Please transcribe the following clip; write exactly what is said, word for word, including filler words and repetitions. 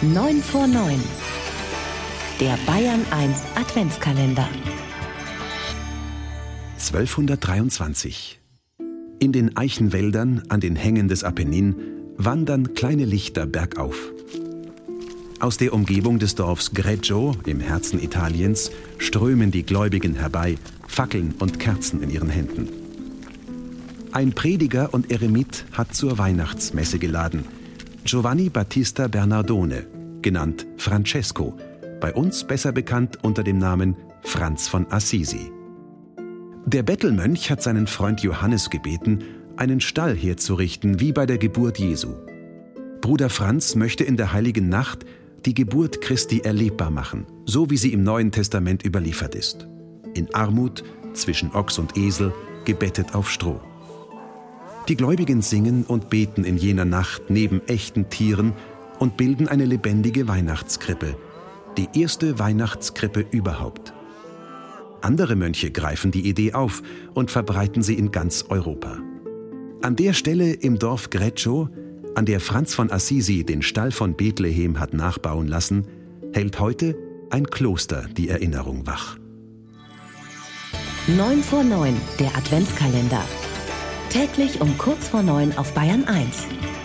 neun vor neun. Der Bayern eins Adventskalender. zwölfhundertdreiundzwanzig. In den Eichenwäldern an den Hängen des Apennin wandern kleine Lichter bergauf. Aus der Umgebung des Dorfs Greggio im Herzen Italiens strömen die Gläubigen herbei, Fackeln und Kerzen in ihren Händen. Ein Prediger und Eremit hat zur Weihnachtsmesse geladen. Giovanni Battista Bernardone, genannt Francesco, bei uns besser bekannt unter dem Namen Franz von Assisi. Der Bettelmönch hat seinen Freund Johannes gebeten, einen Stall herzurichten wie bei der Geburt Jesu. Bruder Franz möchte in der heiligen Nacht die Geburt Christi erlebbar machen, so wie sie im Neuen Testament überliefert ist. In Armut, zwischen Ochs und Esel, gebettet auf Stroh. Die Gläubigen singen und beten in jener Nacht neben echten Tieren und bilden eine lebendige Weihnachtskrippe, die erste Weihnachtskrippe überhaupt. Andere Mönche greifen die Idee auf und verbreiten sie in ganz Europa. An der Stelle im Dorf Greggio, an der Franz von Assisi den Stall von Bethlehem hat nachbauen lassen, hält heute ein Kloster die Erinnerung wach. neun vor neun, der Adventskalender. Täglich um kurz vor neun auf Bayern eins.